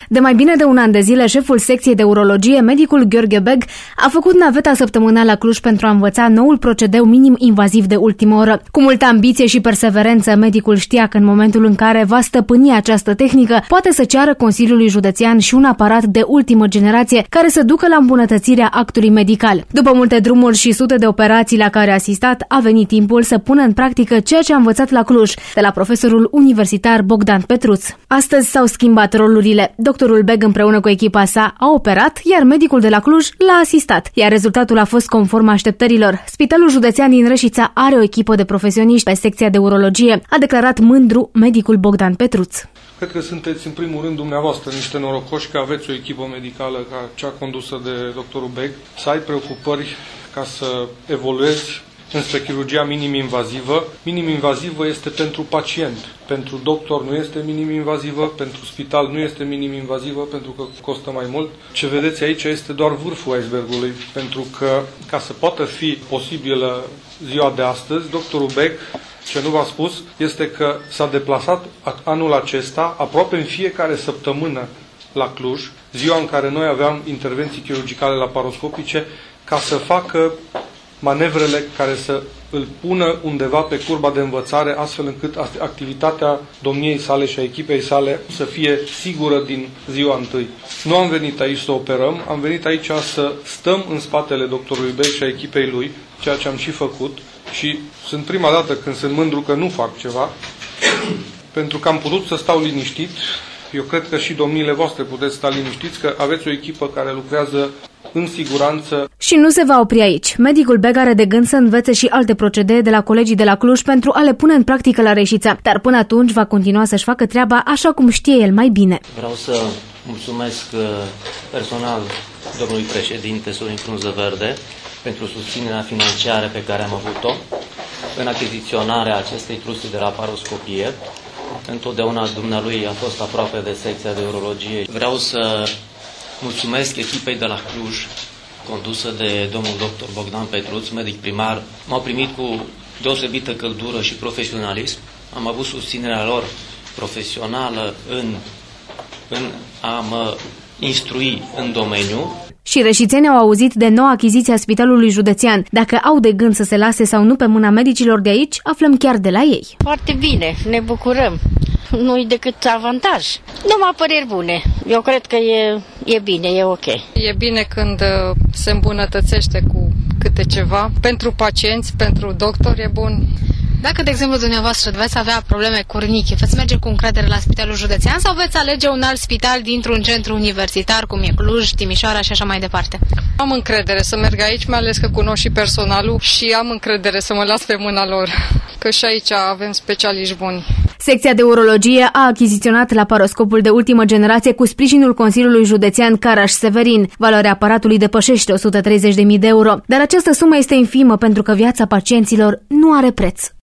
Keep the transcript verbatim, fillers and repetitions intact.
De mai bine de un an de zile, șeful secției de urologie, medicul Gheorghe Beg, a făcut naveta săptămânală la Cluj pentru a învăța noul procedeu minim-invaziv de ultimă oră. Cu multă ambiție și perseverență, medicul știa că în momentul în care va stăpâni această tehnică, poate să ceară Consiliului Județean și un aparat de ultimă generație care să ducă la îmbunătățirea actului medical. După multe drumuri și sute de operații la care a asistat, a venit timpul să pună în practică ceea ce a învățat la Cluj, de la profesorul universitar Bogdan Petruț. Astăzi s-au schimbat rolurile. Doctorul Beg împreună cu echipa sa a operat, iar medicul de la Cluj l-a asistat, iar rezultatul a fost conform așteptărilor. Spitalul Județean din Reșița are o echipă de profesioniști pe secția de urologie, a declarat mândru medicul Bogdan Petruț. Cred că sunteți în primul rând dumneavoastră niște norocoși că aveți o echipă medicală ca cea condusă de doctorul Beg, să ai preocupări ca să evoluezi înspre chirurgia minim-invazivă. Minim-invazivă este pentru pacient, pentru doctor nu este minim-invazivă, pentru spital nu este minim-invazivă pentru că costă mai mult. Ce vedeți aici este doar vârful icebergului, pentru că ca să poată fi posibilă ziua de astăzi, doctorul Beg, ce nu v-a spus, este că s-a deplasat anul acesta aproape în fiecare săptămână la Cluj, ziua în care noi aveam intervenții chirurgicale laparoscopice, ca să facă manevrele care să îl pună undeva pe curba de învățare, astfel încât activitatea domniei sale și a echipei sale să fie sigură din ziua întâi. Nu am venit aici să operăm, am venit aici să stăm în spatele doctorului Beg și a echipei lui, ceea ce am și făcut, și sunt prima dată când sunt mândru că nu fac ceva, pentru că am putut să stau liniștit. Eu cred că și domniile voastre puteți sta liniștiți că aveți o echipă care lucrează în siguranță. Și nu se va opri aici. Medicul Beg are de gând să învețe și alte procedee de la colegii de la Cluj pentru a le pune în practică la Reșița, dar până atunci va continua să-și facă treaba așa cum știe el mai bine. Vreau să mulțumesc personal domnului președinte Sorin Frunză Verde pentru susținerea financiară pe care am avut-o în achiziționarea acestei truste de laparoscopie. Întotdeauna dumnealui a fost aproape de secția de urologie. Vreau să mulțumesc echipei de la Cluj, condusă de domnul doctor Bogdan Petruț, medic primar. M-au primit cu deosebită căldură și profesionalism. Am avut susținerea lor profesională în, în a mă instrui în domeniu. Și reșițenii au auzit de noua achiziție a Spitalului Județean. Dacă au de gând să se lase sau nu pe mâna medicilor de aici, aflăm chiar de la ei. Foarte bine, ne bucurăm. Nu-i decât avantaj. Numai păreri bune. Eu cred că e, e bine, e ok. E bine când se îmbunătățește cu câte ceva. Pentru pacienți, pentru doctori e bun. Dacă, de exemplu, dumneavoastră veți avea probleme cu rinichi, veți merge cu încredere la Spitalul Județean sau veți alege un alt spital dintr-un centru universitar, cum e Cluj, Timișoara și așa mai departe? Am încredere să merg aici, mai ales că cunosc și personalul și am încredere să mă las pe mâna lor, că și aici avem specialiști buni. Secția de urologie a achiziționat laparoscopul de ultimă generație cu sprijinul Consiliului Județean Caraș-Severin. Valoarea aparatului depășește o sută treizeci de mii de euro, dar această sumă este infimă pentru că viața pacienților nu are preț.